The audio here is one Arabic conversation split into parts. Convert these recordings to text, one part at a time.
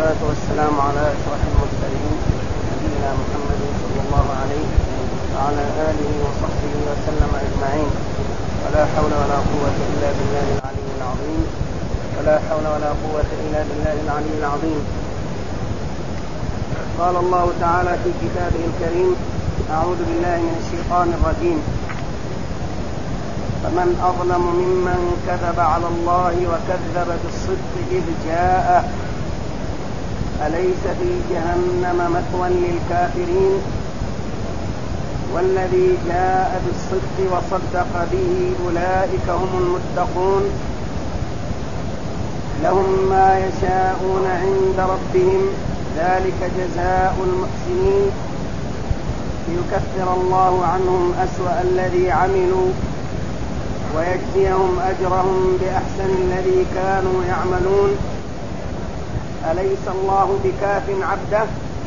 والصلاة والسلام على أشرف المرسلين نبينا محمد صلى الله عليه وعلى آله وصحبه وسلم أجمعين. ولا حول ولا قوة إلا بالله العلي العظيم. ولا حول ولا قوة إلا بالله العلي العظيم. قال الله تعالى في كتابه الكريم: أعوذ بالله من الشيطان الرجيم. فمن أظلم ممن كذب على الله وكذب بالصدق إذ جاءه أليس في جهنم مثوى للكافرين والذي جاء بالصدق وصدق به أولئك هم المتقون لهم ما يشاءون عند ربهم ذلك جزاء المحسنين ليكفر الله عنهم أسوأ الذي عملوا ويجزيهم أجرهم بأحسن الذي كانوا يعملون أليس الله بكاف عبده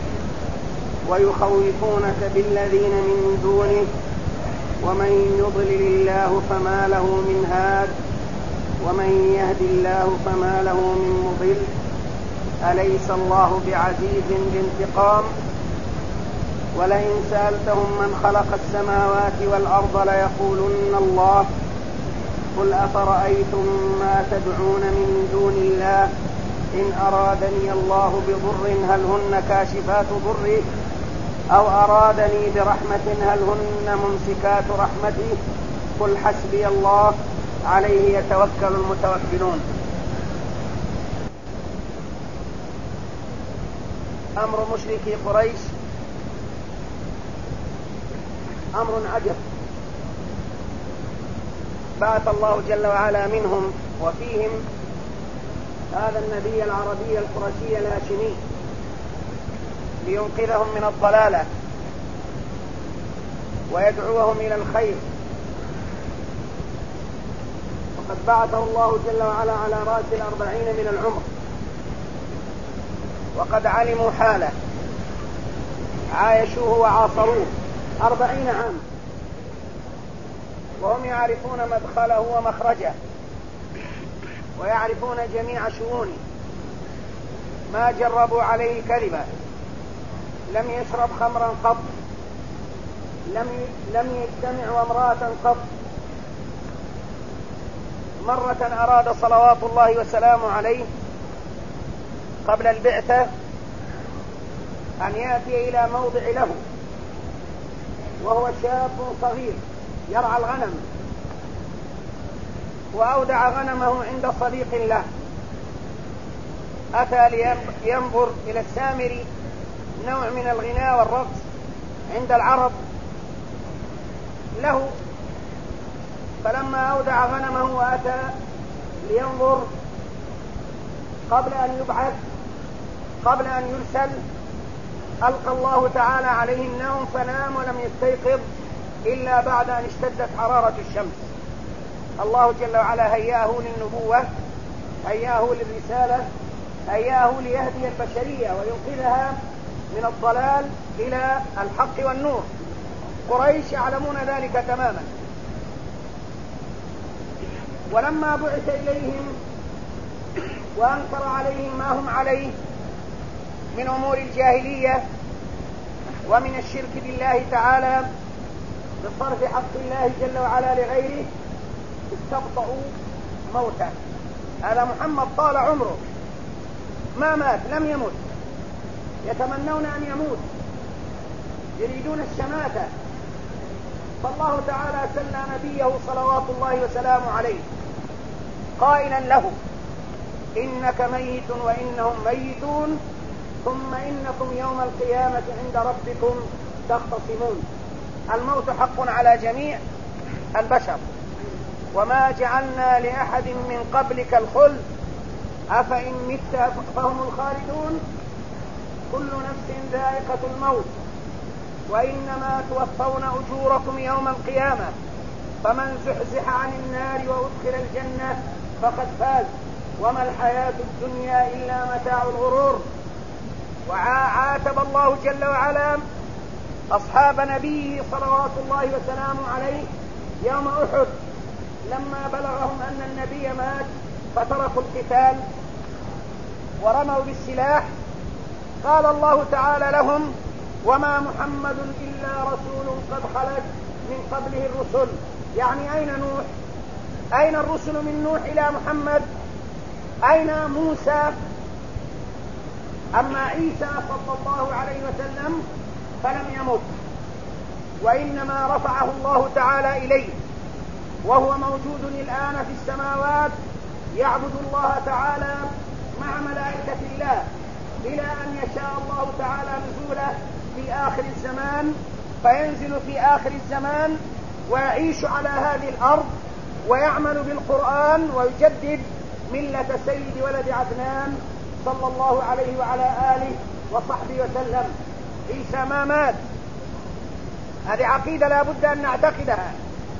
ويخوفونك بالذين من دونه ومن يضلل الله فما له من هاد ومن يهد الله فما له من مضل أليس الله بعزيز بانتقام ولئن سألتهم من خلق السماوات والأرض ليقولن الله قل أفرأيتم ما تدعون من دون الله إن أرادني الله بضر هل هن كاشفات ضره أو أرادني برحمة هل هن ممسكات رحمته قل حسبي الله عليه يتوكل المتوكلون. أمر مشركي قريش أمر عجب. بعث الله جل وعلا منهم وفيهم هذا النبي العربي القرشي الهاشمي لينقذهم من الضلالة ويدعوهم إلى الخير. وقد بعثه الله جل وعلا على رأس 40 من العمر وقد علموا حاله عايشوه وعاصروه 40 عام وهم يعرفون مدخله ومخرجه ويعرفون جميع شؤونه. ما جربوا عليه كذبا، لم يشرب خمرا قط، لم يجتمع امرأة قط. مرة أراد صلوات الله وسلامه عليه قبل البعثة أن يأتي إلى موضع له وهو شاب صغير يرعى الغنم، وأودع غنمه عند صديق له. أتى لينظر إلى السامري، نوع من الغناء والرقص عند العرب له. فلما أودع غنمه وأتى لينظر قبل أن يبعث قبل أن يرسل ألقى الله تعالى عليه النوم فنام ولم يستيقظ إلا بعد أن اشتدت حرارة الشمس. الله جل وعلا هياه للنبوة، هياه للرسالة، هياه ليهدي البشرية وينقذها من الضلال إلى الحق والنور. قريش يعلمون ذلك تماما. ولما بعث إليهم وأنكر عليهم ما هم عليه من أمور الجاهلية ومن الشرك بالله تعالى بصرف حق الله جل وعلا لغيره استبطأوا موته. هذا محمد طال عمره ما مات، لم يمت، يتمنون أن يموت، يريدون الشماتة. فالله تعالى سلى نبيه صلوات الله وسلامه عليه قائلا له: إنك ميت وإنهم ميتون ثم إنكم يوم القيامة عند ربكم تختصمون. الموت حق على جميع البشر، وما جعلنا لأحد من قبلك الخلد أفإن مت فهم الخالدون كل نفس ذائقة الموت وإنما توفون أجوركم يوم القيامة فمن زحزح عن النار وأدخل الجنة فقد فاز وما الحياة الدنيا إلا متاع الغرور. وعاتب الله جل وعلا أصحاب نبيه صلوات الله وسلامه عليه يوم أحد لما بلغهم أن النبي مات فتركوا القتال ورموا بالسلاح قال الله تعالى لهم: وما محمد إلا رسول قد خلت من قبله الرسل. يعني أين نوح؟ أين الرسل من نوح إلى محمد؟ أين موسى؟ أما عيسى صلى الله عليه وسلم فلم يمت، وإنما رفعه الله تعالى إليه، وهو موجود الآن في السماوات يعبد الله تعالى مع ملائكة الله، إلى أن يشاء الله تعالى نزوله في آخر الزمان، فينزل في آخر الزمان ويعيش على هذه الأرض ويعمل بالقرآن ويجدد ملة سيد ولد عدنان صلى الله عليه وعلى آله وصحبه وسلم. عيسى ما مات، هذه عقيدة لا بد أن نعتقدها.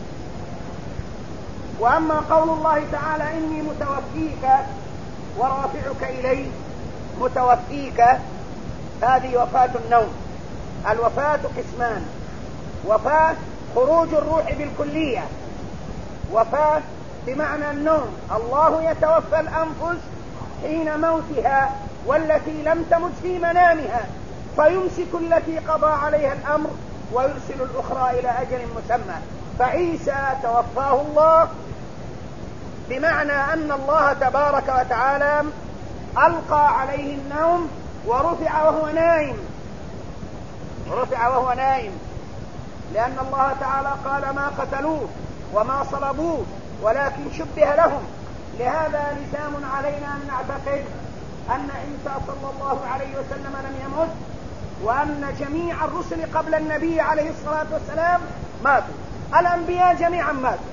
وأما قول الله تعالى: إني متوفيك ورافعك إلي، متوفيك هذه وفاة النوم. الوفاة قسمان: وفاة خروج الروح بالكلية، وفاة بمعنى النوم، الله يتوفى الأنفس حين موتها والتي لم تمت في منامها، فيمسك التي قضى عليها الأمر ويرسل الأخرى إلى أجل مسمى. فعيسى توفاه الله بمعنى أن الله تبارك وتعالى ألقى عليه النوم ورفع وهو نائم، رفع وهو نائم، لأن الله تعالى قال: ما قتلوه وما صلبوه ولكن شبه لهم. لهذا لزام علينا أن نعتقد أن عيسى صلى الله عليه وسلم لم يمت، وأن جميع الرسل قبل النبي عليه الصلاة والسلام ماتوا، الأنبياء جميعا ماتوا.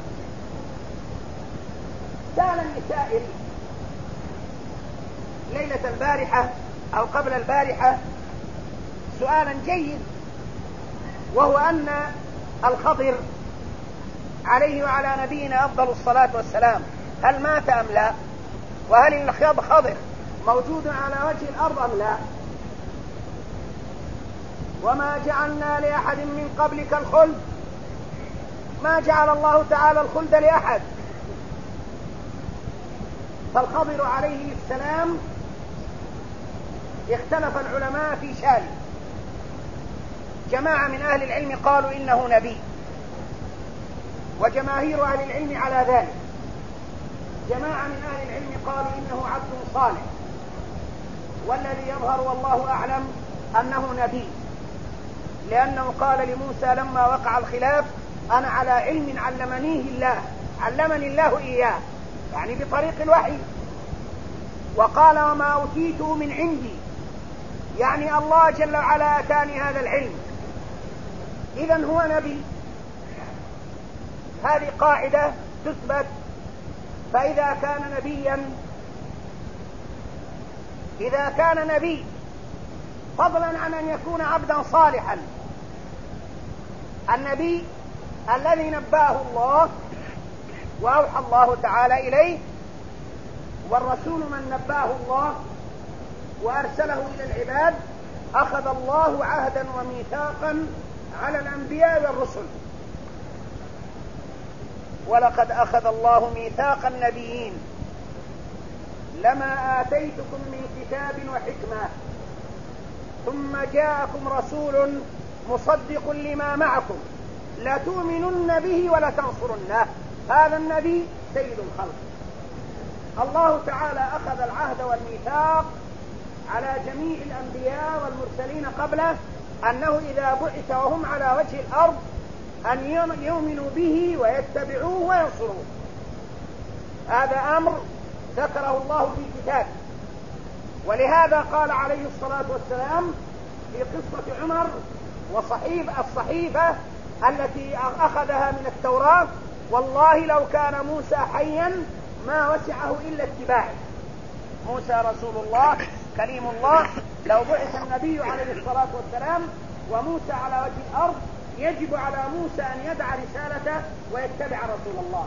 سألني سائل ليلة البارحة أو قبل البارحة سؤالا جيد، وهو أن الخضر عليه وعلى نبينا أفضل الصلاة والسلام هل مات أم لا؟ وهل الخضر موجود على وجه الأرض أم لا؟ وما جعلنا لأحد من قبلك الخلد، ما جعل الله تعالى الخلد لأحد. فالخضر عليه السلام اختلف العلماء في شأنه. جماعة من أهل العلم قالوا إنه نبي، وجماهير أهل العلم على ذلك. جماعة من أهل العلم قالوا إنه عبد صالح، والذي يظهر والله أعلم أنه نبي، لأنه قال لموسى لما وقع الخلاف: أنا على علم علمني الله إياه، يعني بطريق الوحي. وقال: وما أوتيته من عندي، يعني الله جل وعلا أتاني هذا العلم، إذن هو نبي. هذه قاعدة تثبت. فإذا كان نبي فضلا عن أن يكون عبدا صالحا، النبي الذي نباه الله وأوحى الله تعالى إليه، والرسول من نباه الله وأرسله إلى العباد، أخذ الله عهدا وميثاقا على الأنبياء والرسل. ولقد أخذ الله ميثاق النبيين لما آتيتكم من كتاب وحكمة ثم جاءكم رسول مصدق لما معكم لتؤمنن به ولتنصرنه. هذا النبي سيد الخلق. الله تعالى أخذ العهد والميثاق على جميع الأنبياء والمرسلين قبله أنه إذا بعث وهم على وجه الأرض أن يؤمنوا به ويتبعوه وينصروه. هذا أمر ذكره الله في كتابه. ولهذا قال عليه الصلاة والسلام في قصة عمر الصحيفة التي أخذها من التوراة: والله لو كان موسى حيا ما وسعه إلا اتباعه. موسى رسول الله كليم الله، لو بعث النبي عليه الصلاة والسلام وموسى على وجه الأرض يجب على موسى أن يدع رسالته ويتبع رسول الله.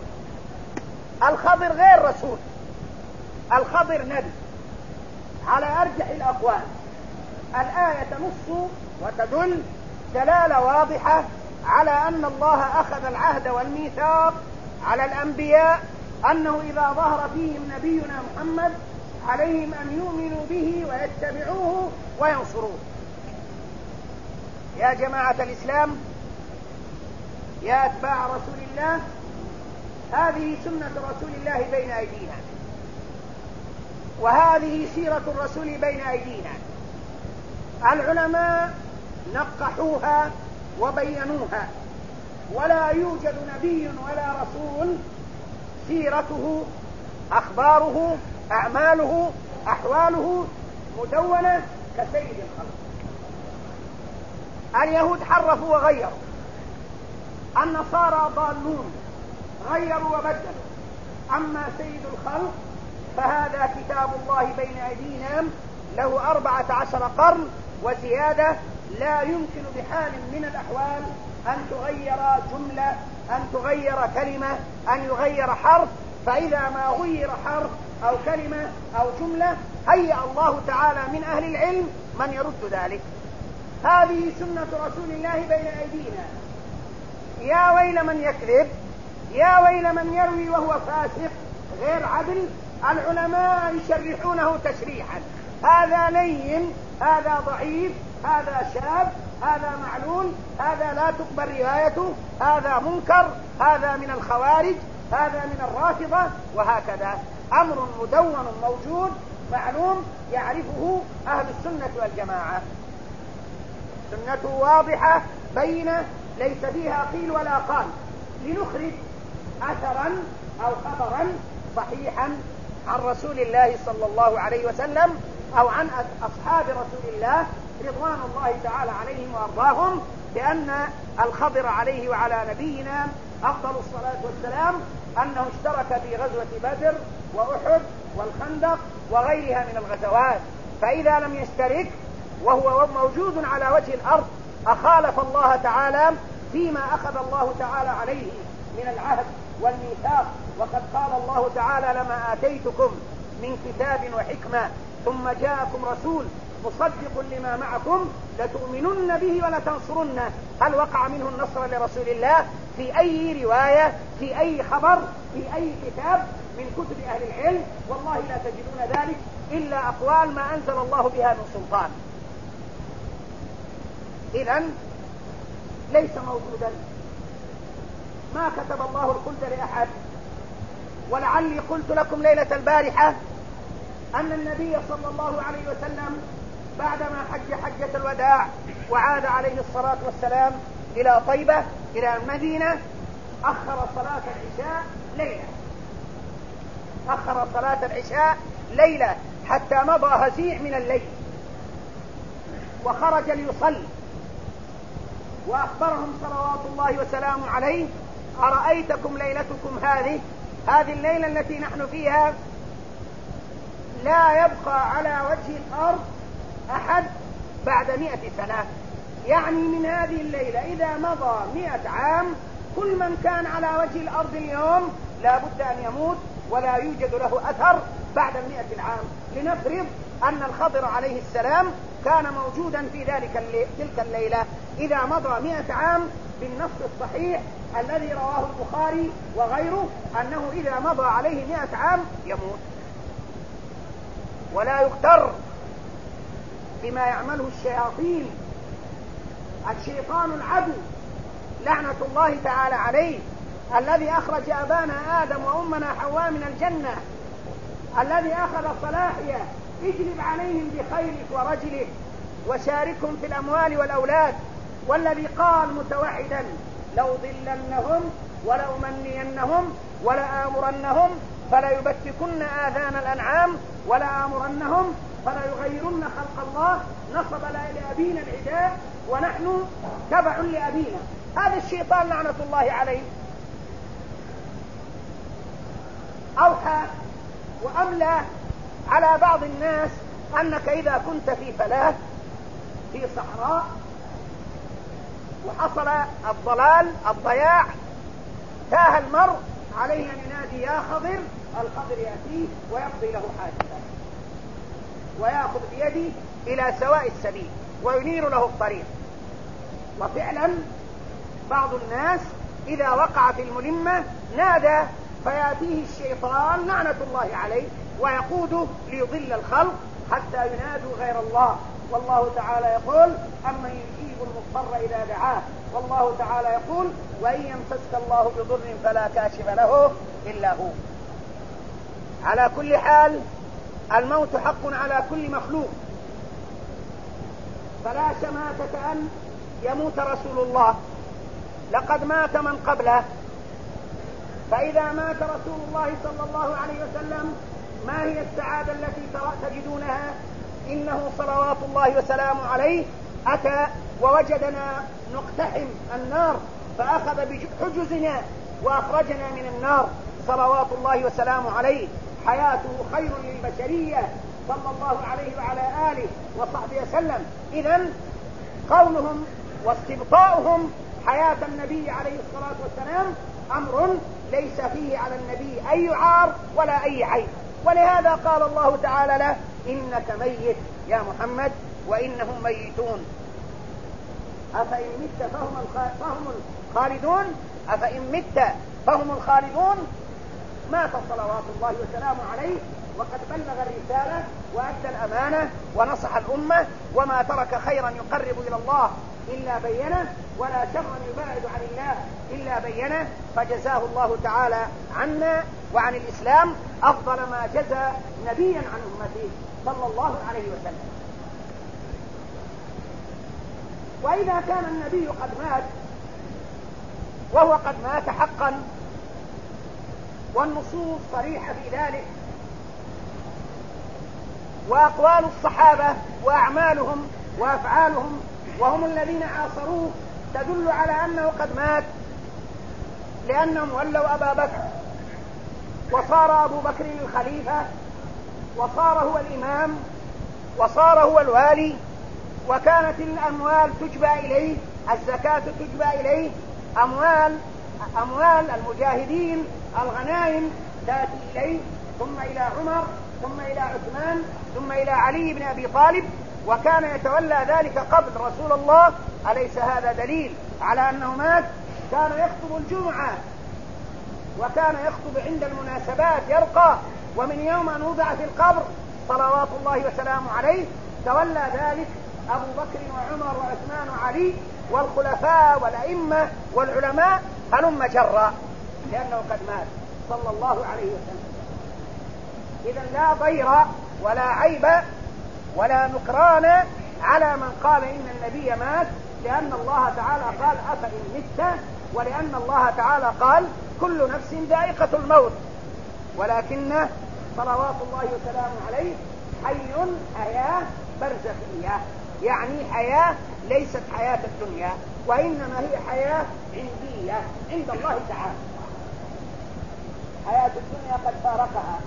الخضر غير رسول، الخضر نبي على أرجح الأقوال. الآية تنص وتدل دلالة واضحة على أن الله أخذ العهد والميثاق على الأنبياء أنه إذا ظهر فيهم نبينا محمد عليهم أن يؤمنوا به ويتبعوه وينصروه. يا جماعة الإسلام، يا أتباع رسول الله، هذه سنة رسول الله بين أيدينا، وهذه سيرة الرسول بين أيدينا. العلماء نقحوها وبينوها، ولا يوجد نبي ولا رسول سيرته، أخباره، أعماله، أحواله مدونة كسيد الخلق. اليهود حرفوا وغيروا، النصارى ضالون غيروا وبدلوا، أما سيد الخلق فهذا كتاب الله بين أيدينا، له 14 قرن وزيادة، لا يمكن بحال من الأحوال أن تغير جملة، أن تغير كلمة، أن يغير حرف. فإذا ما غير حرف أو كلمة أو جملة هيأ الله تعالى من أهل العلم من يرد ذلك. هذه سنة رسول الله بين أيدينا. يا ويل من يكذب، يا ويل من يروي وهو فاسق غير عدل. العلماء يشرحونه تشريحا، هذا لين، هذا ضعيف، هذا شاذ، هذا معلول، هذا لا تقبل روايته، هذا منكر، هذا من الخوارج، هذا من الرافضة، وهكذا. أمر مدون موجود معلوم يعرفه أهل السنة والجماعة. سنته واضحة بينة ليس فيها قيل ولا قال. لنخرج أثرا أو خبرا صحيحا عن رسول الله صلى الله عليه وسلم أو عن أصحاب رسول الله رضوان الله تعالى عليهم وأرضاهم، بأن الخضر عليه وعلى نبينا أفضل الصلاة والسلام أنه اشترك في غزوة بدر وأحد والخندق وغيرها من الغزوات. فإذا لم يشترك وهو موجود على وجه الأرض أخالف الله تعالى فيما أخذ الله تعالى عليه من العهد والميثاق. وقد قال الله تعالى: لما آتيتكم من كتاب وحكمة ثم جاءكم رسول مصدق لما معكم لتؤمنن به ولتنصرنه. هل وقع منه النصر لرسول الله في أي رواية، في أي خبر، في أي كتاب من كتب أهل العلم؟ والله لا تجدون ذلك إلا أقوال ما أنزل الله بها من سلطان. إذن ليس موجودا، ما كتب الله الخلد لأحد. ولعلي قلت لكم ليلة البارحة أن النبي صلى الله عليه وسلم بعدما حج حجة الوداع وعاد عليه الصلاة والسلام إلى طيبة إلى المدينة أخر صلاة العشاء ليلة، أخر صلاة العشاء ليلة حتى مضى هزيع من الليل، وخرج ليصلي وأخبرهم صلوات الله وسلامه عليه: أرأيتكم ليلتكم هذه الليلة التي نحن فيها لا يبقى على وجه الأرض أحد بعد 100 سنة. يعني من هذه الليلة إذا مضى 100 عام كل من كان على وجه الأرض اليوم لا بد أن يموت ولا يوجد له أثر بعد 100 عام. لنفرض أن الخضر عليه السلام كان موجودا في تلك الليلة، إذا مضى 100 عام بالنص الصحيح الذي رواه البخاري وغيره أنه إذا مضى عليه 100 عام يموت. ولا يغتر بما يعمله الشياطين. الشيطان العدو لعنة الله تعالى عليه، الذي أخرج أبانا آدم وأمنا حواء من الجنة، الذي أخذ صلاحية: اجلب عليهم بخيلك ورجلك وشاركهم في الأموال والأولاد، والذي قال متوعدا: لأضلنهم ولأمنينهم ولآمرنهم فليبتكن آذان الأنعام ولآمرنهم فليغيرن خلق الله. نصب لأبينا العداء ونحن تبع لأبينا. هذا الشيطان لعنة الله عليه. أوحى وأملى على بعض الناس أنك إذا كنت في فلاة في صحراء وحصل الضياع تاه المرء، عليه أن ينادي: يا خضر. الخضر يأتيه ويقضي له حاجته ويأخذ بيده إلى سواء السبيل وينير له الطريق. وفعلا بعض الناس إذا وقع في الملمة نادى فيأتيه الشيطان لعنة الله عليه ويقوده ليضل الخلق حتى ينادوا غير الله. والله تعالى يقول أمن يجيب المضطر إذا دعاه، والله تعالى يقول وإن يمسسك الله بضر فلا كاشف له إلا هو. على كل حال الموت حق على كل مخلوق، فلا شماتة أن يموت رسول الله، لقد مات من قبله. فإذا مات رسول الله صلى الله عليه وسلم ما هي السعادة التي تجدونها؟ إنه صلوات الله وسلامه عليه أتى ووجدنا نقتحم النار فأخذ بحجزنا وأخرجنا من النار صلوات الله وسلامه عليه. حياته خير للبشرية صلى الله عليه وعلى آله وصحبه وسلم. إذن قولهم واستبطاؤهم حياة النبي عليه الصلاة والسلام أمر ليس فيه على النبي أي عار ولا أي عيب، ولهذا قال الله تعالى له إنك ميت يا محمد وإنهم ميتون أفإن مت فهم الخالدون، أفإن مت فهم الخالدون. مات صلوات الله وسلامه عليه وقد بلغ الرسالة وأدى الأمانة ونصح الأمة، وما ترك خيرا يقرب إلى الله إلا بينه، ولا شرا يباعد عن الله إلا بينه، فجزاه الله تعالى عنا وعن الإسلام أفضل ما جزى نبيا عن أمته صلى الله عليه وسلم. وإذا كان النبي قد مات وهو قد مات حقا والنصوص صريحة في ذلك، وأقوال الصحابة وأعمالهم وأفعالهم وهم الذين عاصروه تدل على أنه قد مات، لأنهم ولوا أبا بكر وصار أبو بكر الخليفة وصار هو الإمام وصار هو الوالي، وكانت الأموال تجبى إليه، الزكاة تجبى إليه، أموال المجاهدين الغنائم تأتي إليه، ثم إلى عمر، ثم إلى عثمان، ثم إلى علي بن أبي طالب، وكان يتولى ذلك قبل رسول الله. أليس هذا دليل على أنه مات؟ كان يخطب الجمعة وكان يخطب عند المناسبات يرقى، ومن يوم أن وضع في القبر صلوات الله وسلامه عليه تولى ذلك أبو بكر وعمر وعثمان وعلي والخلفاء والأئمة والعلماء هلم جرا، لأنه قد مات صلى الله عليه وسلم. إذن لا ضير ولا عيب ولا نكران على من قال إن النبي مات، لأن الله تعالى قال أفإن مت، ولأن الله تعالى قال كل نفس ذائقة الموت، ولكن صلوات الله وسلامه عليه حي حياة برزخية، يعني حياة ليست حياة الدنيا، وإنما هي حياة عندية عند الله تعالى. حياة الدنيا قد فارقها.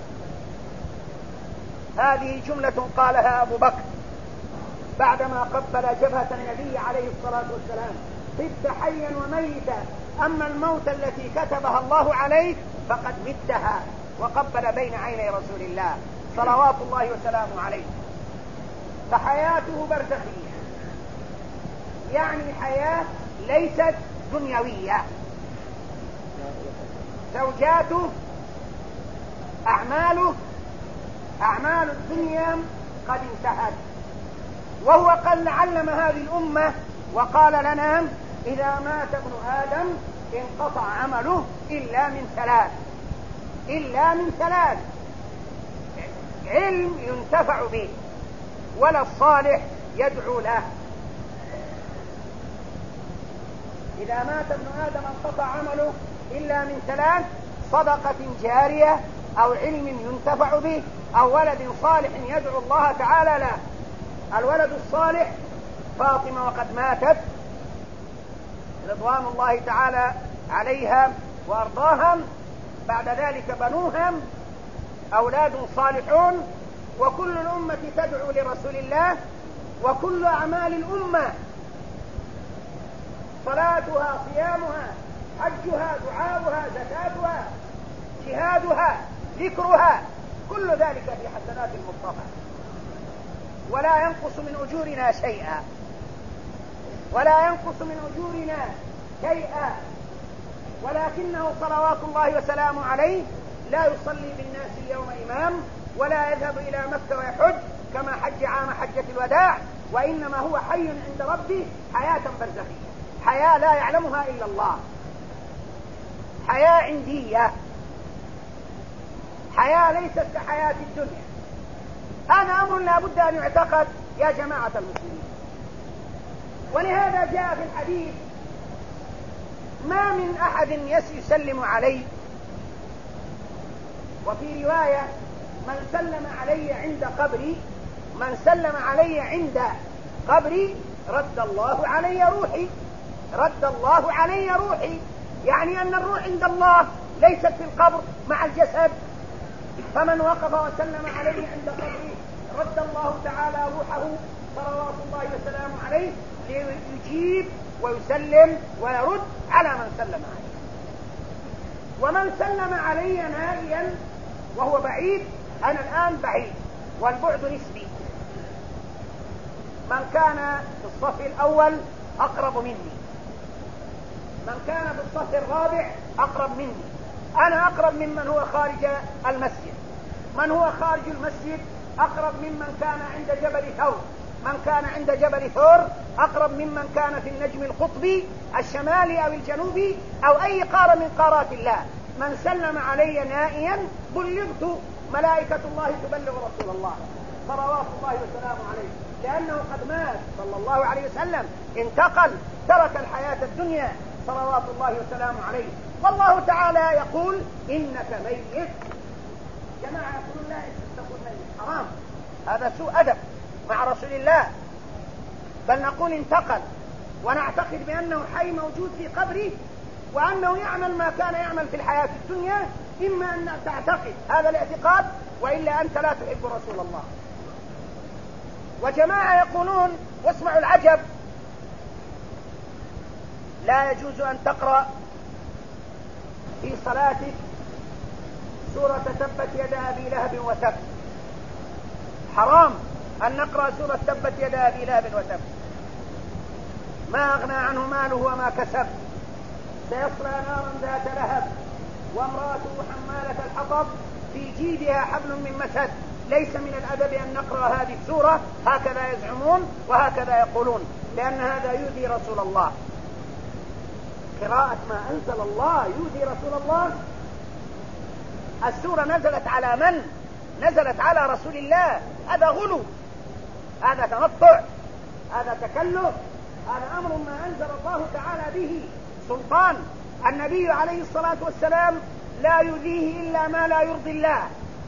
هذه جملة قالها أبو بكر بعدما قبل جبهة النبي عليه الصلاة والسلام: طبت حيا وميتا، أما الموت التي كتبها الله عليك فقد متها، وقبل بين عيني رسول الله صلوات الله وسلامه عليه. فحياته برزخية، يعني حياة ليست دنيوية. زوجاته، أعمال الدنيا قد انتهت، وهو قد علم هذه الأمة وقال لنا: إذا مات ابن آدم انقطع عمله إلا من ثلاث: علم ينتفع به، ولا الصالح يدعو له. إذا مات ابن آدم انقطع عمله إلا من ثلاث: صدقة جارية، أو علم ينتفع به، أو ولد صالح يدعو الله تعالى له. الولد الصالح فاطمة وقد ماتت رضوان الله تعالى عليها وأرضاها، بعد ذلك بنوها أولاد صالحون، وكل الأمة تدعو لرسول الله، وكل أعمال الأمة صلاتها، صيامها، حجها، دعاؤها، زكاتها، جهادها، ذكرها، كل ذلك في حسنات المصطفى، ولا ينقص من أجورنا شيئا، ولكنه صلوات الله وسلامه عليه لا يصلي بالناس اليوم إمام، ولا يذهب إلى مكة ويحج كما حج عام حجة الوداع، وإنما هو حي عند ربه حياة برزخية، حياة لا يعلمها إلا الله، حياة عندية، حياة ليست كحياة الدنيا. هذا أمر لا بد أن يعتقد يا جماعة المسلمين. ولهذا جاء في الحديث: ما من أحد يسلم علي، وفي رواية: من سلم علي عند قبري، من سلم علي عند قبري رد الله علي روحي، رد الله علي روحي. يعني أن الروح عند الله ليست في القبر مع الجسد. فمن وقف وسلم عليه عند قبري رد الله تعالى روحه صلوات الله وسلامه عليه، ليجيب ويسلم ويرد على من سلم عليه. ومن سلم علي نائيا وهو بعيد، أنا الآن بعيد والبعد نسبي، من كان في الصف الأول أقرب مني، من كان في الصف الرابع أقرب مني، أنا أقرب ممن هو خارج المسجد، من هو خارج المسجد أقرب ممن كان عند جبل ثور، من كان عند جبل ثور أقرب ممن كان في النجم القطبي الشمالي أو الجنوبي أو أي قارة من قارات الله. من سلم علي نائيا بلغت، ملائكة الله تبلغ رسول الله صلوات الله وسلامه عليه، لأنه قد مات صلى الله عليه وسلم، انتقل، ترك الحياة الدنيا صلوات الله وسلامه عليه. والله تعالى يقول: إنك ميت. جماعة يقولون: لا تقول ميت، حرام، هذا سوء أدب مع رسول الله، بل نقول انتقل، ونعتقد بأنه حي موجود في قبره، وأنه يعمل ما كان يعمل في الحياة الدنيا. إما أن تعتقد هذا الاعتقاد، وإلا أنت لا تحب رسول الله. وجماعة يقولون، واسمعوا العجب: لا يجوز أن تقرأ في صلاتك سورة تبت يدا أبي لهب وتب، حرام أن نقرأ سورة تبت يدا أبي لهب وتب، ما أغنى عنه ماله وما كسب، سيصلى نارا ذات لهب وامرأته حمالة الحطب في جيدها حبل من مسد. ليس من الأدب أن نقرأ هذه السورة، هكذا يزعمون وهكذا يقولون، لأن هذا يؤذي رسول الله. قراءة ما أنزل الله يؤذي رسول الله؟ السورة نزلت على من؟ نزلت على رسول الله. هذا غلو، هذا تنطع، هذا تكلف، هذا أمر ما أنزل الله تعالى به سلطان. النبي عليه الصلاة والسلام لا يؤذيه إلا ما لا يرضي الله،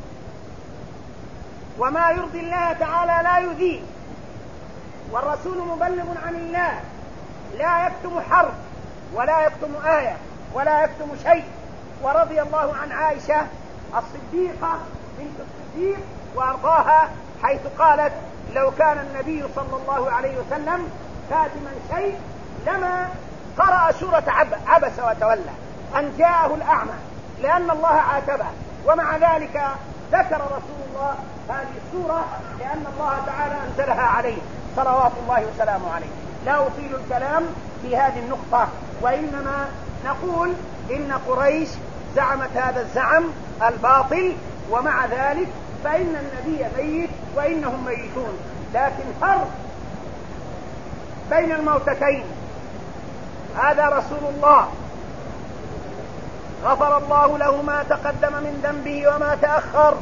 وما يرضي الله تعالى لا يؤذيه. والرسول مبلغ عن الله، لا يكتم حرف ولا يكتم آية ولا يكتم شيء. ورضي الله عن عائشة الصديقة بنت الصديق وأرضاها، حيث قالت: لو كان النبي صلى الله عليه وسلم كاتما شيء لما قرأ سورة عبس وتولى أن جاءه الأعمى، لأن الله عاتبه. ومع ذلك ذكر رسول الله هذه السورة لأن الله تعالى أنزلها عليه صلوات الله وسلامه عليه. لا أطيل الكلام في هذه النقطة، وإنما نقول إن قريش زعمت هذا الزعم الباطل، ومع ذلك فإن النبي ميت وإنهم ميتون. لكن فرق بين الموتتين، هذا رسول الله غفر الله له ما تقدم من ذنبه وما تأخر،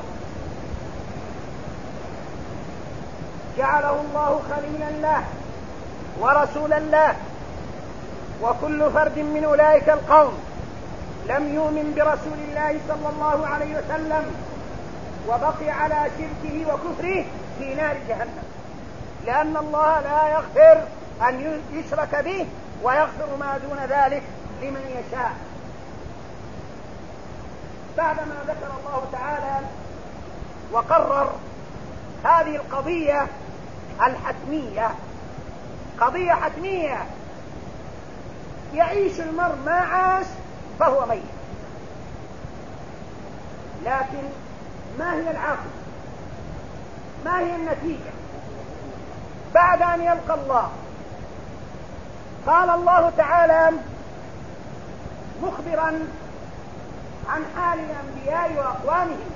جعله الله خليلا له ورسولا له. وكل فرد من أولئك القوم لم يؤمن برسول الله صلى الله عليه وسلم وبقي على شركه وكفره في نار جهنم، لأن الله لا يغفر أن يشرك به ويغفر ما دون ذلك لمن يشاء. بعدما ذكر الله تعالى وقرر هذه القضية الحتمية، قضية حتمية، يعيش المرء ما عاش فهو ميت. لكن ما هي العاقبة؟ ما هي النتيجة بعد أن يلقى الله؟ قال الله تعالى: مخبرا عن حال الأنبياء وأقوامهم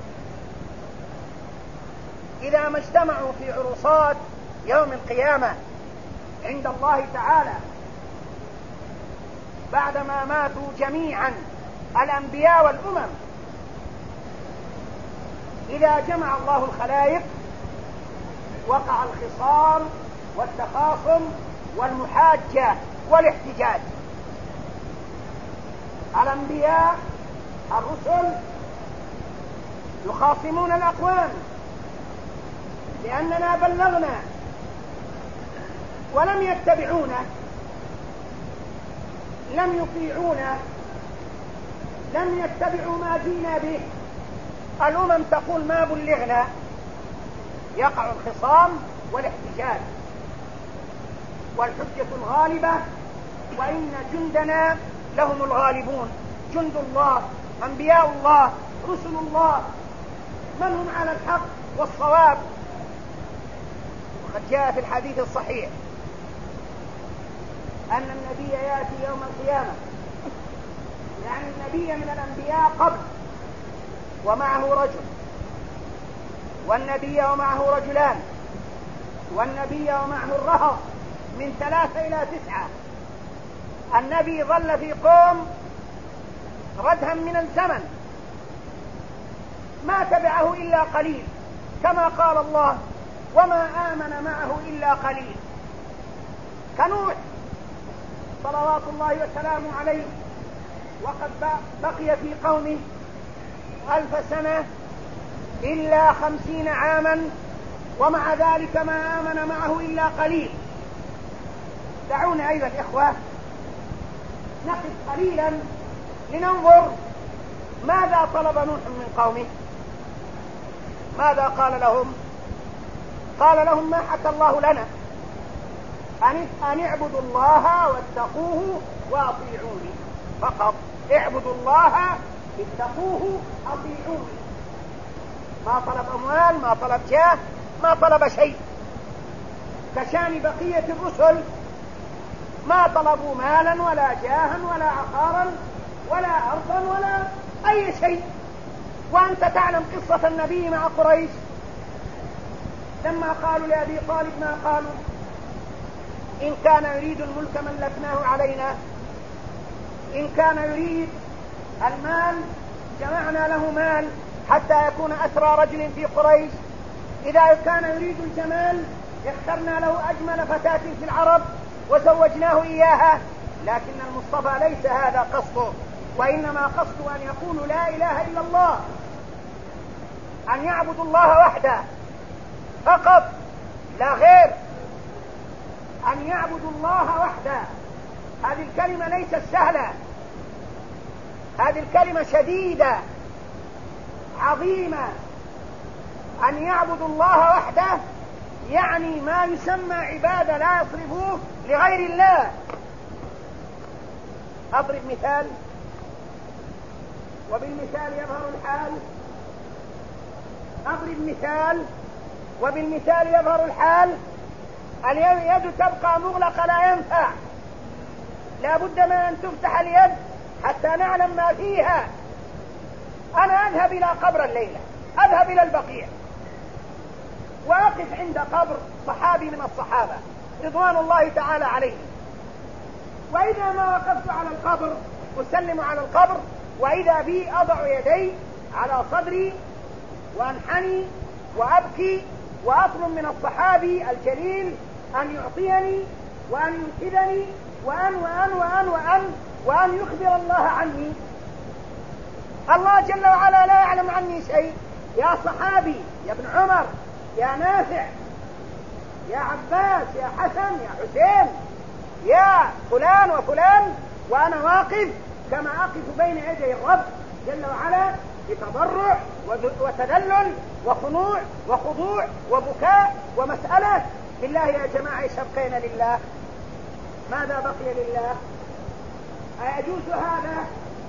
إذا ما اجتمعوا في عرصات يوم القيامة عند الله تعالى بعدما ماتوا جميعا الأنبياء والأمم. إذا جمع الله الخلائق وقع الخصام والتخاصم والمحاجة والاحتجاج. الأنبياء الرسل يخاصمون الأقوام لأننا بلغنا ولم يتبعونا، لم يطيعونا، لم يتبعوا ما جينا به. الأمم تقول ما بلغنا، يقع الخصام والاحتجاج والحجة الغالبة، وإن جندنا لهم الغالبون. جند الله، أنبياء الله، رسل الله، من هم على الحق والصواب. وقد جاء في الحديث الصحيح أن النبي يأتي يوم القيامة، يعني النبي من الأنبياء قبل ومعه رجل، والنبي ومعه رجلان، والنبي ومعه الرهط من 3 إلى 9. النبي ظل في قوم ردها من الزمن ما تبعه إلا قليل، كما قال الله وما آمن معه إلا قليل. كنوح صلوات الله وسلامه عليه، وقد بقي في قومه 1000 سنة إلا 50 عاما، ومع ذلك ما آمن معه إلا قليل. دعونا أيها الإخوة نقف قليلا لننظر ماذا طلب نوح من قومه. ماذا قال لهم؟ قال لهم ما حكى الله لنا، أن اعبدوا الله واتقوه وأطيعوني فقط. اعبدوا الله اتقوه أطيعوني. ما طلب أموال، ما طلب جاه، ما طلب شيء. كشان بقية الرسل ما طلبوا مالا ولا جاها ولا عقارا ولا أرضا ولا أي شيء. وأنت تعلم قصة النبي مع قريش لما قالوا لأبي طالب ما قالوا: إن كان يريد الملك ملكناه علينا، إن كان يريد المال جمعنا له مال حتى يكون أسرى رجل في قريش، إذا كان يريد الجمال اخترنا له أجمل فتاة في العرب وزوجناه إياها. لكن المصطفى ليس هذا قصده، وإنما قصده أن يقولوا لا إله إلا الله، أن يعبدوا الله وحده فقط لا غير، أن يعبدوا الله وحده. هذه الكلمة ليست سهلة، هذه الكلمة شديدة عظيمة. أن يعبدوا الله وحده يعني ما يسمى عبادة لا يصرفوه لغير الله. أضرب مثال وبالمثال يظهر الحال. أضرب مثال وبالمثال يظهر الحال. اليد تبقى مغلقة لا ينفع، لا بد من أن تفتح اليد حتى نعلم ما فيها. أنا أذهب إلى قبر الليلة، أذهب إلى البقيع وأقف عند قبر صحابي من الصحابة رضوان الله تعالى عليهم، وإذا ما وقفت على القبر أسلم على القبر، وإذا بي أضع يدي على صدري وأنحني وأبكي وأطلب من الصحابي الجليل أن يعطيني وأن ينقذني وأن يخبر الله عني. الله جل وعلا لا يعلم عني شيء. يا صحابي، يا ابن عمر، يا نافع، يا عباس، يا حسن، يا حسين، يا فلان وفلان، وأنا واقف كما أقف بين يدي الرب جل وعلا بتضرع وتذلل وخنوع وخضوع وبكاء ومسألة. بالله يا جماعة ايش أبقينا لله؟ ماذا بقي لله؟ أيجوز هذا؟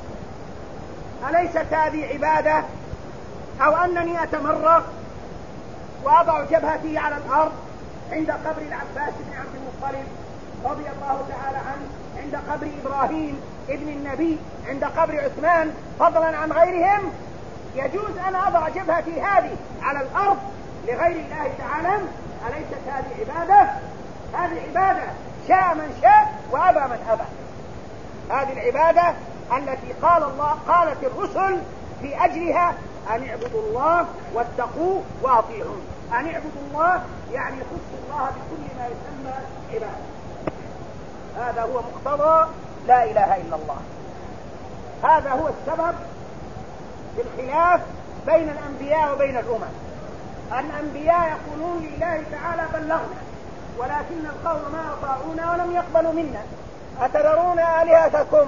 أليست هذه عبادة؟ أو أنني أتمرغ وأضع جبهتي على الأرض عند قبر العباس بن عبد المطلب رضي الله تعالى عنه، عند قبر إبراهيم ابن النبي عند قبر عثمان فضلا عن غيرهم، يجوز أن أضع جبهتي هذه على الأرض لغير الله تعالى؟ أليست هذه عبادة؟ هذه عبادة شاء من شاء وأبى من أبى. هذه العبادة التي قالت الرسل في أجلها أن اعبدوا الله واتقوه وأطيعون. أن اعبدوا الله يعني خصوا الله بكل ما يسمى عبادة. هذا هو مقتضى لا إله إلا الله. هذا هو السبب في الخلاف بين الأنبياء وبين الأمم. الأنبياء يقولون لله تعالى بلغنا، ولكن القوم ما أطاعونا ولم يقبلوا منا. أتذرون آلهتكم؟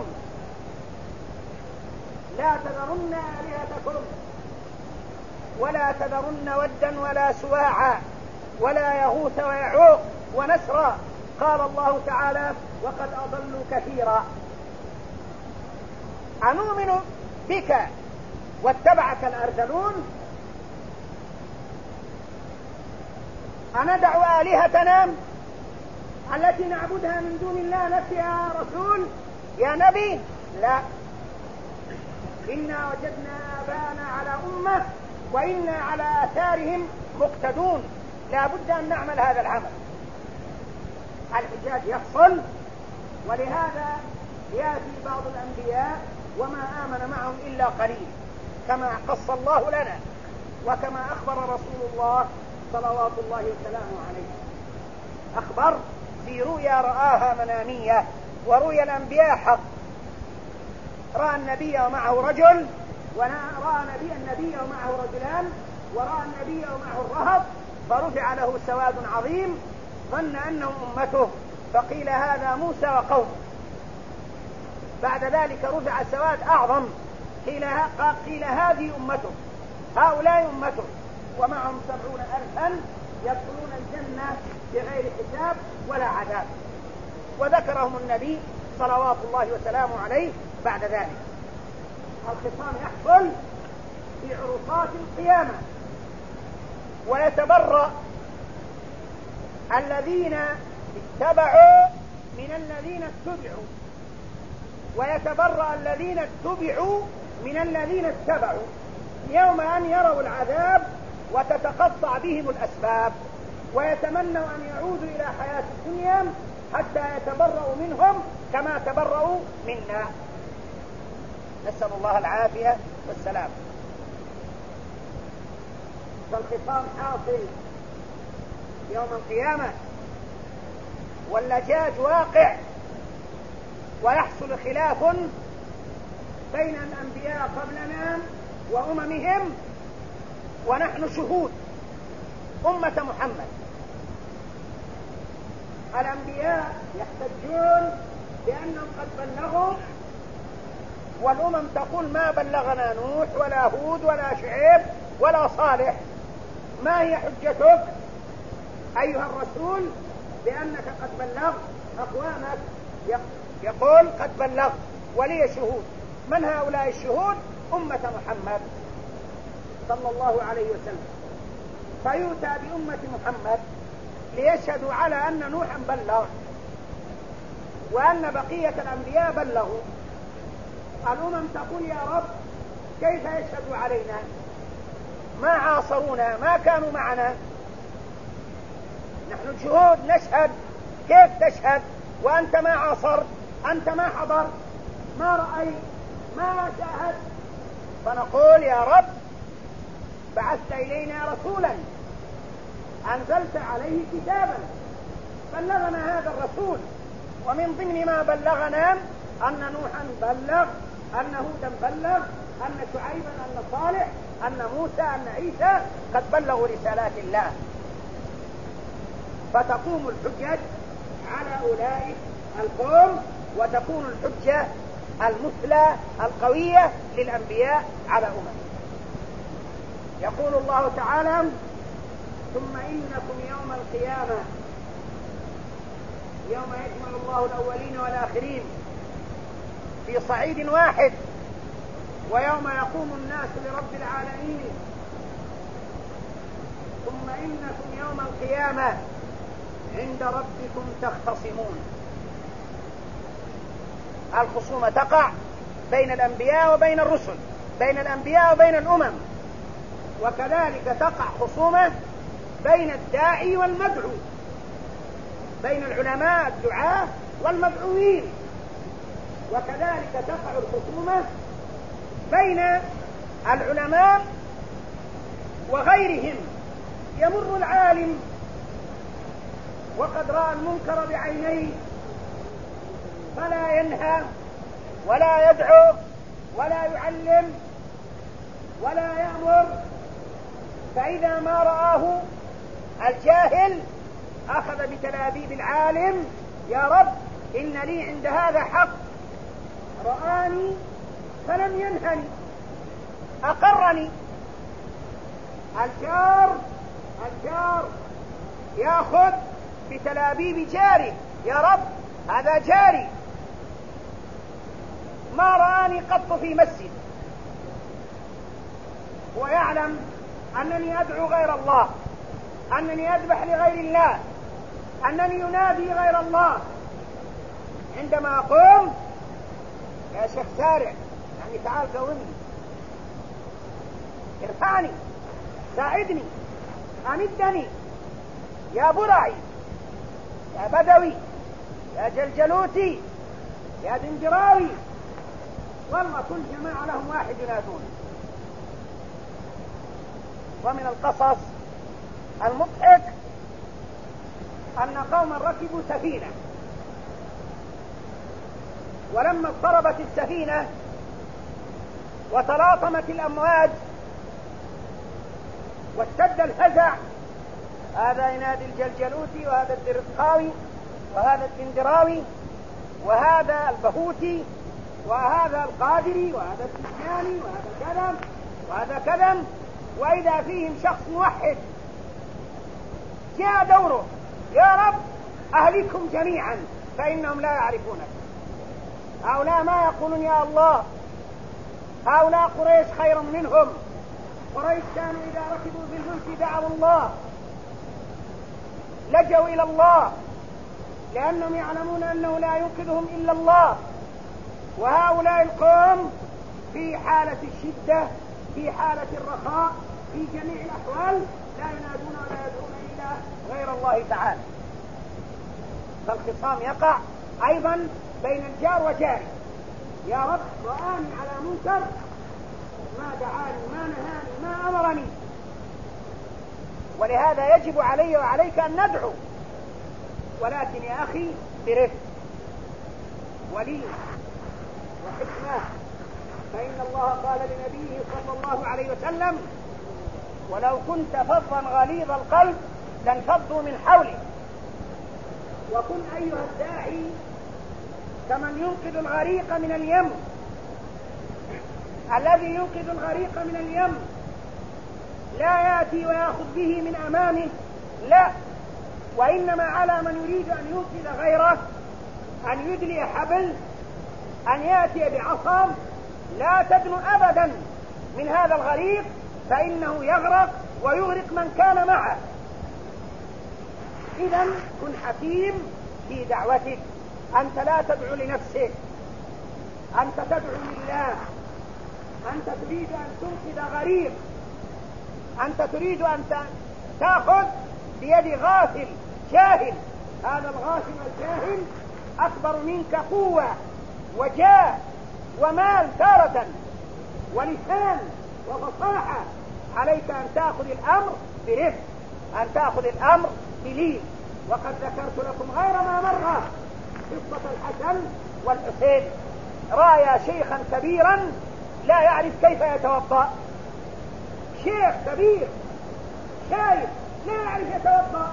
لا تذرن آلهتكم ولا تذرن ودا ولا سواعا ولا يغوث ويعوق ونسرا. قال الله تعالى وقد أضلوا كثيرا. أنؤمن بك واتبعك الأرذلون؟ أندع آلهتنا التي نعبدها من دون الله لك يا رسول يا نبي؟ لا، إنا وجدنا آباءنا على أمة وإنا على آثارهم مقتدون. لا بد أن نعمل هذا العمل. الحجاج يحصل، ولهذا يأتي بعض الأنبياء وما آمن معهم إلا قليل، كما قص الله لنا وكما أخبر رسول الله صلوات الله وسلامه عليه. أخبر في رؤيا رآها منامية، ورؤيا الأنبياء حق. رأى النبي ومعه رجل، ورأى النبي ومعه رجلان، ورأى النبي ومعه الرهط، فرفع له سواد عظيم ظن أنه أمته، فقيل هذا موسى وقومه. بعد ذلك رفع سواد أعظم، قيل هذه أمته، هؤلاء أمته، ومعهم 70,000 يدخلون الجنة بغير حساب ولا عذاب. وذكرهم النبي صلوات الله وسلامه عليه بعد ذلك. الخصام يحصل في عرصات القيامة، ويتبرأ الذين اتبعوا من الذين اتبعوا، ويتبرأ الذين اتبعوا من الذين اتبعوا يوم أن يروا العذاب وتتقطع بهم الأسباب، ويتمنوا أن يعودوا إلى حياة الدنيا حتى يتبرأوا منهم كما تبرأوا منا. نسأل الله العافية والسلام. فالخصام حاصل يوم القيامة، واللجاج واقع، ويحصل خلاف بين الأنبياء قبلنا وأممهم، ونحن شهود أمة محمد. الأنبياء يحتجون بأنهم قد بلغوا، والأمم تقول ما بلغنا نوح ولا هود ولا شعيب ولا صالح. ما هي حجتك أيها الرسول بأنك قد بلغت؟ أقوامك يقول قد بلغت ولي شهود. من هؤلاء الشهود؟ أمة محمد صلى الله عليه وسلم. فيؤتى بأمة محمد ليشهدوا على أن نوحا بلغ وأن بقية الأنبياء بلغوا. الأمم تقول يا رب كيف يشهدوا علينا؟ ما عاصرونا، ما كانوا معنا، نحن الشهود نشهد. كيف تشهد وأنت ما عاصرت؟ أنت ما حضرت، ما رأيت، ما شاهدت. فنقول يا رب بعثت إلينا رسولا، أنزلت عليه كتابا، بلغنا هذا الرسول. ومن ضمن ما بلغنا أن نوحا بلغ، أن هودا بلغ، أن شعيبا، أن صالح، أن موسى، أن عيسى قد بلغوا رسالات الله. فتقوم الحجة على أولئك القوم، وتكون الحجة المثلى القوية للأنبياء على أمم. يقول الله تعالى ثم إنكم يوم القيامة يوم يجمع الله الأولين والآخرين في صعيد واحد، ويوم يقوم الناس لرب العالمين. ثم إنكم يوم القيامة عند ربكم تختصمون. الخصومة تقع بين الأنبياء وبين الرسل، بين الأنبياء وبين الأمم، وكذلك تقع خصومة بين الداعي والمدعو، بين العلماء الدعاة والمدعوين، وكذلك تقع الخصومة بين العلماء وغيرهم. يمر العالم وقد رأى المنكر بعينيه فلا ينهى ولا يدعو ولا يعلم ولا يأمر، فإذا ما رآه الجاهل أخذ بتلابيب العالم: يا رب إن لي عند هذا حق، رآني فلم ينهني، أقرني. الجار يأخذ بتلابيب جاره: يا رب هذا جاري ما رآني قط في مسجد، ويعلم أنني أدعو غير الله، أنني أذبح لغير الله، أنني ينادي غير الله. عندما أقوم: يا شيخ سارع، يعني تعال قومني، ارفعني، ساعدني، أمدني، يا برعي، يا بدوي، يا جلجلوتي، يا دنجراوي، والله كل جماعة لهم واحد ينادون. ومن القصص المضحك أن قوما ركبوا سفينة، ولما اضطربت السفينة وتلاطمت الأمواج واشتد الفزع، هذا ينادي الجلجلوتي، وهذا الدرقاوي، وهذا الدندراوي، وهذا البهوتي، وهذا القادري، وهذا السجاني، وهذا كذا وهذا كذا، وإذا فيهم شخص موحد جاء دوره: يا رب أهلكهم جميعا فإنهم لا يعرفونك. هؤلاء ما يقولون يا الله، هؤلاء قريش خير منهم. قريش كانوا إذا ركبوا في الفلك دعوا الله، لجوا إلى الله، لأنهم يعلمون أنه لا ينقذهم إلا الله. وهؤلاء القوم في حالة الشدة، في حالة الرخاء، في جميع الأحوال لا ينادون ولا يدعون إلا غير الله تعالى. فالخصام يقع أيضا بين الجار وجاره: يا رب رآني على منكر، ما دعاني، ما نهاني، ما أمرني. ولهذا يجب علي وعليك أن ندعو، ولكن يا أخي برفق ولين وحكمة، فإن الله قال لنبيه صلى الله عليه وسلم: ولو كنت فظا غليظ القلب لانفضوا من حولك. وكن أيها الداعي كمن ينقذ الغريق من اليم، الذي ينقذ الغريق من اليم لا يأتي ويأخذ به من أمامه، لا، وإنما على من يريد أن ينقذ غيره أن يدلي حبل، أن يأتي بعصا لا تدن أبدا من هذا الغريق، فإنه يغرق ويغرق من كان معه. إذن كن حكيم في دعوتك، أنت لا تدعو لنفسك، أنت تدعو لله، أنت تريد أن تنقذ غريق، أنت تريد أن تأخذ بيد غافل جاهل. هذا الغافل الجاهل أكبر منك قوة وجاه ومال تارة ولسان وفصاحة. عليك أن تأخذ الأمر برفق، أن تأخذ الأمر بلين. وقد ذكرت لكم غير ما مرة قصة الحسن والحسين. رأى شيخا كبيرا لا يعرف كيف يتوضأ، شيخ كبير شايف لا يعرف يتوضأ.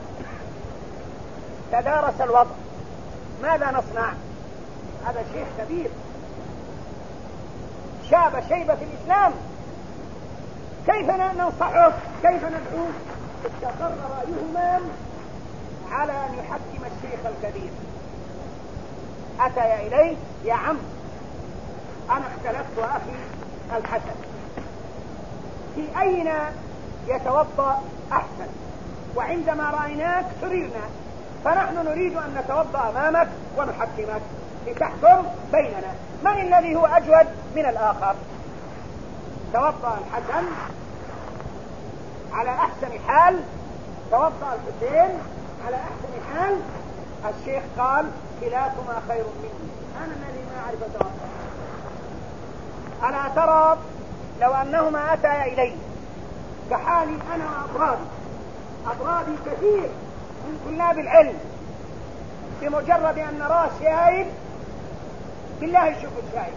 تدارس الوضع، ماذا نصنع؟ هذا شيخ كبير شاب شيبة في الإسلام، كيف ننصحه؟ كيف ندعوه؟ استقر رأيهما على أن يحكم الشيخ الكبير. أتى إليه: يا عم أنا اختلفت وأخي الحسن في أين يتوضأ أحسن، وعندما رأيناك سررنا، فنحن نريد أن نتوضأ أمامك ونحكمك. لتحكم بيننا، من الذي هو أجود من الآخر؟ توضأ الحسن على أحسن حال، توضأ الحسين على أحسن حال. الشيخ قال كلاكما خير مني، أنا الذي ما أعرف أتوضأ. ألا ترى لو أنهما أتيا إلي كحالي أنا وأضرابي كثير من طلاب العلم، بمجرد أن نراه شايب، بالله يشوف الشايب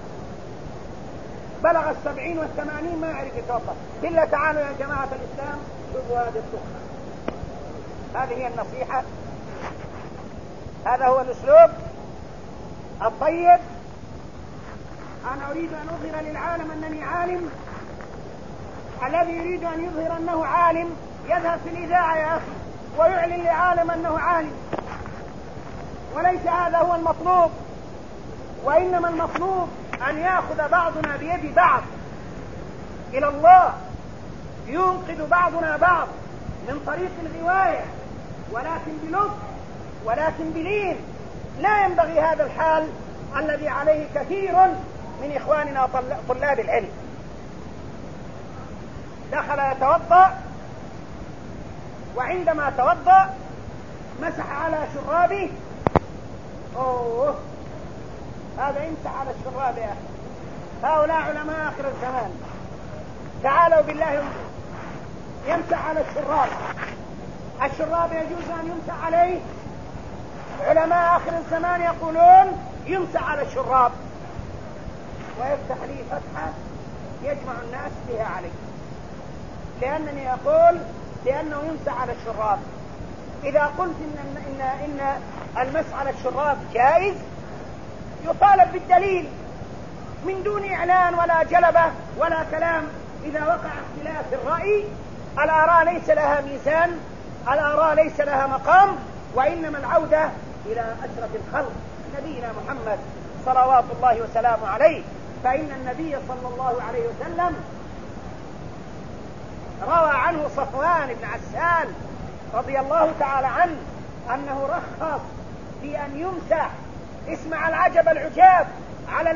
بلغ 70 و80 ما يعرف يتوضأ، بالله تعالوا يا جماعة الإسلام شوفوا هذه الطخة، هذه هي النصيحة، هذا هو الأسلوب الطيب. أنا أريد أن أظهر للعالم أنني عالم، الذي يريد أن يظهر أنه عالم يذهب في الإذاعة يا أخي ويعلن للعالم أنه عالم، وليس هذا هو المطلوب، وإنما المطلوب أن يأخذ بعضنا بيد بعض إلى الله، ينقذ بعضنا بعض من طريق الغواية، ولكن بلطف ولكن بلين. لا ينبغي هذا الحال الذي عليه كثير من إخواننا طلاب العلم. دخل يتوضأ، وعندما توضأ مسح على شرابه. أوه، هذا يمسح على الشراب يا أخي، هؤلاء علماء آخر الزمان، تعالوا بالله يمسح على الشراب. الشراب يجوز أن يمسح عليه؟ علماء آخر الزمان يقولون يمسح على الشراب، ويفتح لي فتحة يجمع الناس بها عليه، لأنني أقول لأنه يمسح على الشراب. إذا قلت إن المسح على الشراب جائز يطالب بالدليل من دون إعلان ولا جلبة ولا كلام. إذا وقع اختلاف الرأي، الآراء ليس لها ميزان، الآراء ليس لها مقام، وإنما العودة إلى أشرف الخلق نبينا محمد صلوات الله وسلامه عليه. فإن النبي صلى الله عليه وسلم روى عنه صفوان بن عسال رضي الله تعالى عنه أنه رخص في أن يمسح، اسمع العجب العجاب، على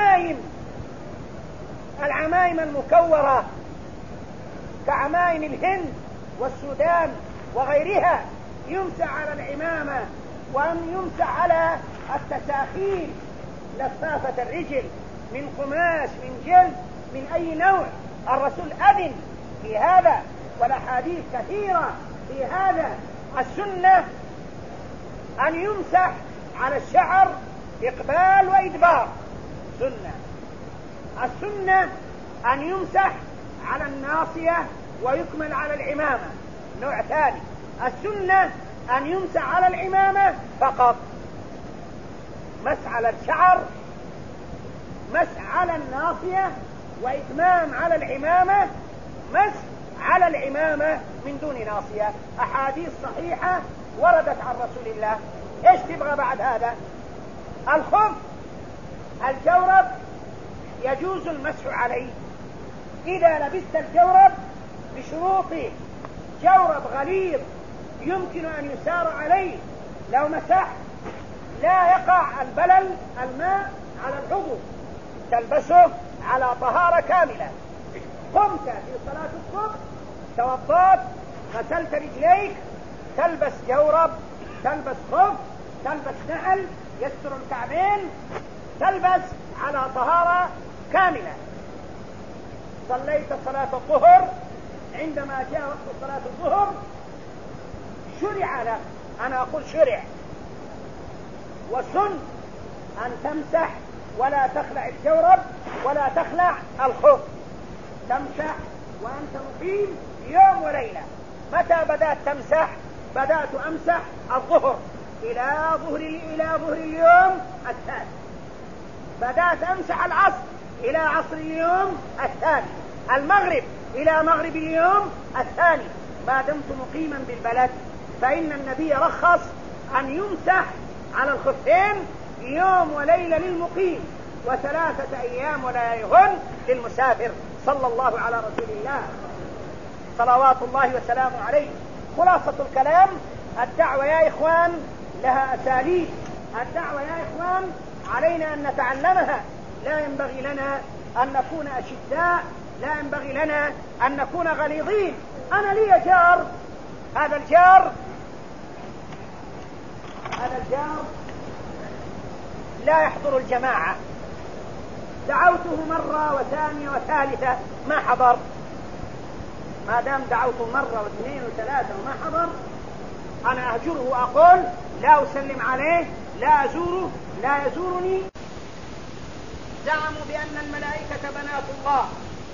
العمائم المكورة كعمائم الهند والسودان وغيرها، يمسح على العمامة، وأن يمسح على التساخين لفافة الرجل من قماش من جلد من أي نوع. الرسول أذن في هذا، والأحاديث كثيرة في هذا. السنة أن يمسح على الشعر إقبال وإدبار، سنة. السنة أن يمسح على الناصية ويكمل على العمامة، نوع ثاني. السنة أن يمسح على العمامة فقط، مسح على الشعر، مسح على الناصية، وإتمام على العمامة، مسح على العمامة من دون ناصية. أحاديث صحيحة وردت عن رسول الله. إيش تبغى بعد هذا؟ الخف، الجورب يجوز المسح عليه إذا لبست الجورب بشروطه. جورب غليظ يمكن أن يسار عليه، لو مسح لا يقع البلل الماء على العضو، تلبسه على طهارة كاملة. قمت في صلاة الصبح، توضأت، غسلت رجليك، تلبس جورب، تلبس خف، تلبس نعل يستر الكعبين، تلبس على طهارة كاملة. صليت صلاة الظهر، عندما جاء وقت صلاة الظهر شرع لك، أنا أقول شرع وسن أن تمسح ولا تخلع الجورب ولا تخلع الخف، تمسح وأنت مقيم يوم وليلة. متى بدأت تمسح؟ بدأت أمسح الظهر إلى ظهر اليوم الثاني، بدأت أمسح العصر إلى عصر اليوم الثاني، المغرب إلى مغرب اليوم الثاني. ما دمت مقيما بالبلد، فإن النبي رخص أن يمسح على الخفين يوم وليلة للمقيم، و3 أيام ولياليهن للمسافر، صلى الله على رسول الله صلوات الله وسلامه عليه. خلاصة الكلام، الدعوة يا إخوان لها أساليب، الدعوة يا إخوان علينا أن نتعلمها. لا ينبغي لنا أن نكون أشداء، لا ينبغي لنا أن نكون غليظين. أنا لي جار، هذا الجار لا يحضر الجماعة، دعوته مرة وثانية وثالثة ما حضر. ما دام دعوته مرة واثنين وثلاثة وما حضر، أنا أهجره وأقول لا أسلم عليه، لا أزوره، لا يزورني. زعموا بأن الملائكة بنات الله،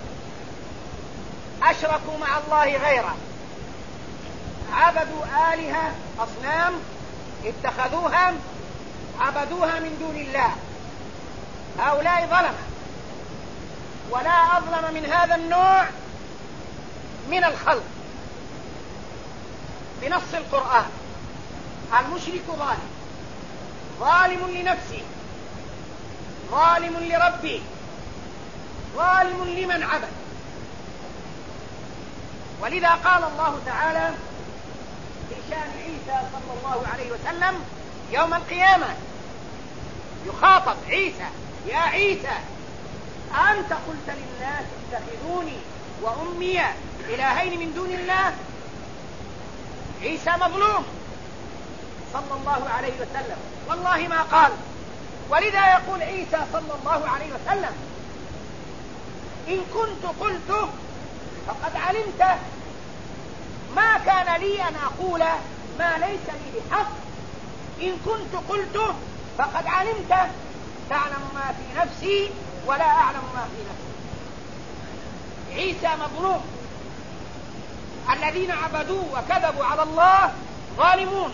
أشركوا مع الله غيره، عبدوا آلهة أصنام اتخذوها عبدوها من دون الله. هؤلاء ظلمة، ولا أظلم من هذا النوع من الخلق. بنص القرآن المشرك ظالم لنفسه، ظالم لربه، ظالم لمن عبد. ولذا قال الله تعالى في شأن عيسى صلى الله عليه وسلم يوم القيامة، يخاطب عيسى: يا عيسى أنت قلت للناس اتخذوني وأمي إلهين من دون الله. عيسى مظلوم صلى الله عليه وسلم، والله ما قال. ولذا يقول عيسى صلى الله عليه وسلم: إن كنت قلت فقد علمت، ما كان لي أن أقول ما ليس لي بحق. إن كنت قلت فقد علمت، تعلم ما في نفسي ولا أعلم ما في نفسي. عيسى مظلوم، الذين عبدوه وكذبوا على الله ظالمون.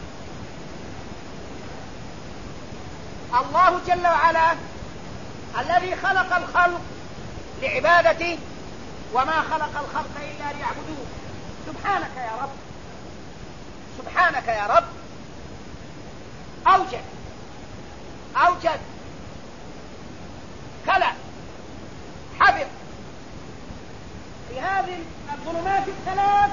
الله جل وعلا الذي خلق الخلق لعبادته، وما خلق الخلق إلا ليعبدوه. سبحانك يا رب، سبحانك يا رب. أوجد، خلق، حفظ. في هذه الظلمات الثلاث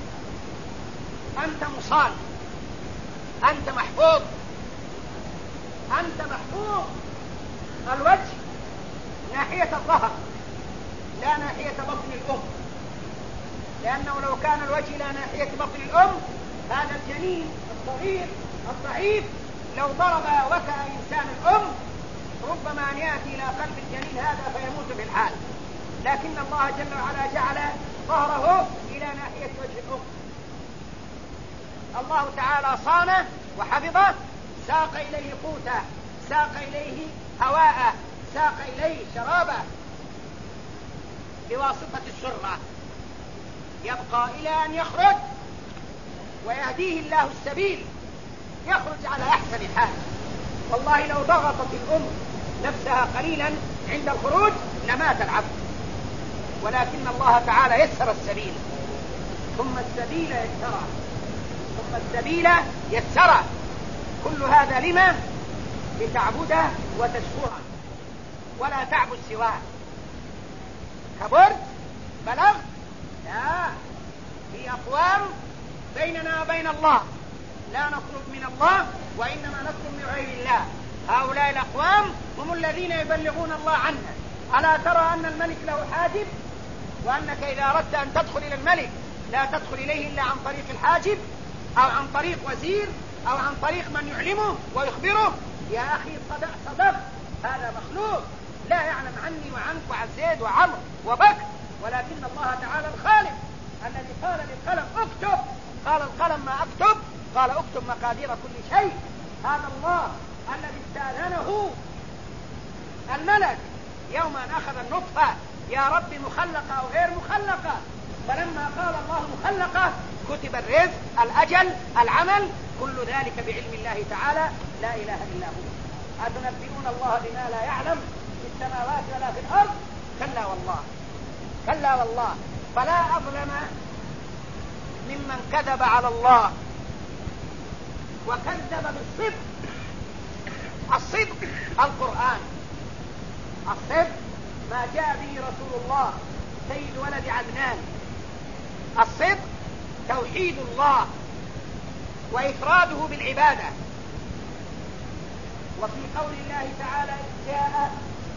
أنت مصان، أنت محفوظ، أنت محفوظ. الوجه ناحية الظهر لا ناحية بطن الأم، لأنه لو كان الوجه لا ناحية بطن الأم، هذا الجنين الصغير الضعيف لو ضرب وكأ إنسان الأم ربما أن يأتي إلى قلب الجنين هذا فيموت في الحال. لكن الله جل وعلا جعل ظهره إلى ناحية وجه الأم. الله تعالى صانه وحفظه، ساق إليه قوته، ساق إليه هواءه، ساق إليه شرابه بواسطة السرة، يبقى إلى أن يخرج ويهديه الله السبيل، يخرج على أحسن حال. والله لو ضغطت الأم نفسها قليلا عند الخروج لمات العبد، ولكن الله تعالى يسر السبيل، ثم السبيل يسره، ثم السبيل يسره. كل هذا لما؟ لتعبده وتشكره ولا تعبد سواه. كبرت؟ بلغت؟ لا، في أقوام بيننا وبين الله لا نطلب من الله، وإنما نطلب من غير الله. هؤلاء الأقوام هم الذين يبلغون الله عنا. ألا ترى أن الملك له حاجب، وأنك إذا أردت أن تدخل إلى الملك لا تدخل إليه إلا عن طريق الحاجب، أو عن طريق وزير، أو عن طريق من يعلمه ويخبره؟ يا أخي صدق، هذا مخلوق لا يعلم عني وعنك وعن زيد وعمر وبكر، ولكن الله تعالى الخالق الذي قال للقلم اكتب، قال القلم ما اكتب، قال اكتب مقادير كل شيء. هذا الله الذي استأذنه الملك يوم أن أخذ النطفة: يا رب مخلقة أو غير مخلقة؟ فلما قال الله مخلقة كتب الرزق، الأجل، العمل، كل ذلك بعلم الله تعالى لا إله إلا هو. أتنبئون الله بما لا يعلم في السماوات ولا في الأرض؟ كلا والله، كلا والله. فلا أظلم ممن كذب على الله وكذب بالصدق. الصدق القرآن، الصدق ما جاء به رسول الله سيد ولد عدنان. الصدق توحيد الله وإفراده بالعبادة. وفي قول الله تعالى إذ جاء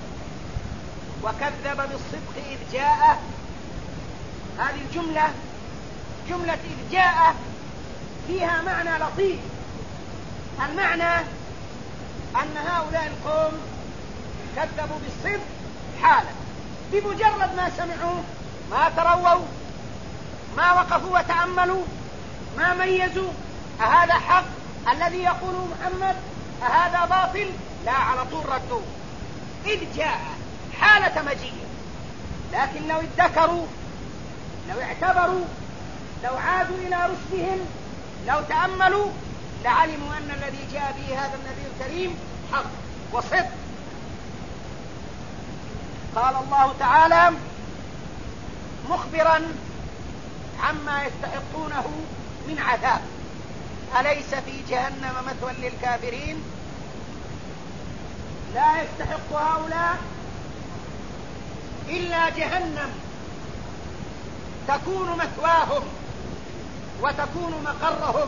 وكذب بالصدق إذ جاء، هذه الجملة جملة إذ جاء فيها معنى لطيف. المعنى أن هؤلاء القوم كذبوا بالصدق حالا، بمجرد ما سمعوا ما ترووا ما وقفوا وتأملوا ما ميزوا أهذا حق الذي يقوله محمد أهذا باطل، لا على طول ردوا إذ جاء حالة مجيء. لكن لو ادكروا لو اعتبروا لو عادوا إلى رشدهم لو تأملوا لعلموا أن الذي جاء به هذا النبي الكريم حق وصدق. قال الله تعالى مخبرا عما يستحقونه من عذاب: أليس في جهنم مثوى للكافرين؟ لا يستحق هؤلاء إلا جهنم تكون مثواهم وتكون مقرهم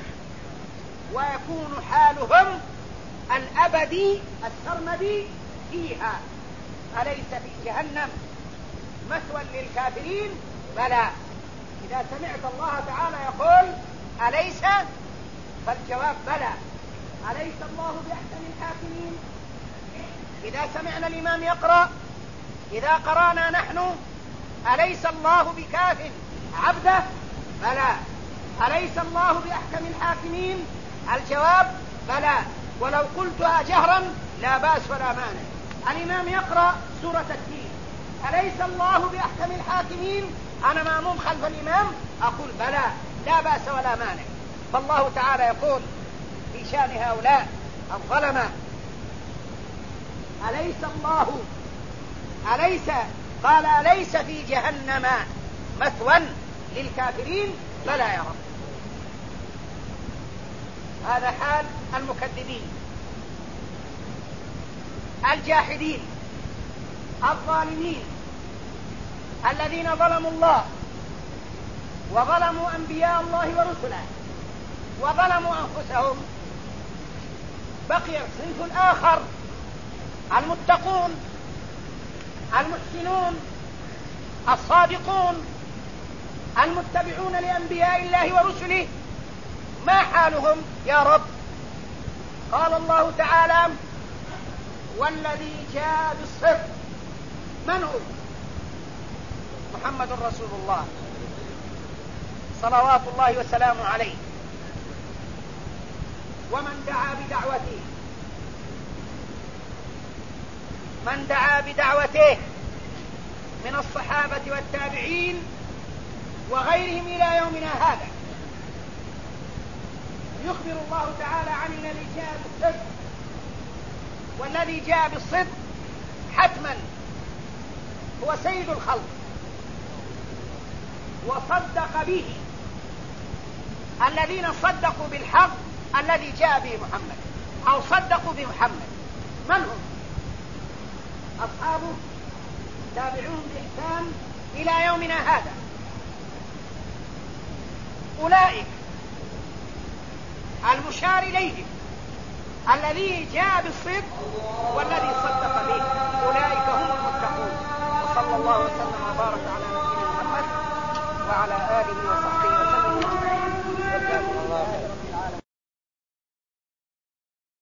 ويكون حالهم الأبدي السرمدي فيها. أليس في جهنم مثوى للكافرين؟ بلى. إذا سمعت الله تعالى يقول أليس فالجواب بلى. أليس الله بأحسن الحاكمين؟ إذا سمعنا الإمام يقرأ إذا قرأنا نحن أليس الله بكاف عبده؟ بلى. أليس الله بأحكم الحاكمين؟ الجواب بلى. ولو قلتها جهرا لا بأس ولا مانع. الإمام يقرأ سورة التين أليس الله بأحكم الحاكمين؟ أنا مأموم خلف الإمام أقول بلى لا بأس ولا مانع. فالله تعالى يقول في شأن هؤلاء الظلمة قال أليس في جهنم مثوى للكافرين؟ بلى يا رب. هذا حال المكذبين الجاحدين الظالمين الذين ظلموا الله وظلموا أنبياء الله ورسله وظلموا أنفسهم. بقي الصنف الآخر المتقون المحسنون الصادقون المتبعون لأنبياء الله ورسله. ما حالهم يا رب؟ قال الله تعالى والذي جاء بالصدق من هو؟ محمد رسول الله صلوات الله وسلامه عليه. ومن دعا بدعوته من الصحابة والتابعين وغيرهم إلى يومنا هذا. يخبر الله تعالى عن الذي جاء بالصدق، والذي جاء بالصدق حتما هو سيد الخلق وصدق به الذين صدقوا بالحق الذي جاء به محمد أو صدقوا بمحمد. من هم؟ أصحابه تابعون بإحسان إلى يومنا هذا. أولئك المشار إليهم الذي جاء بالصدق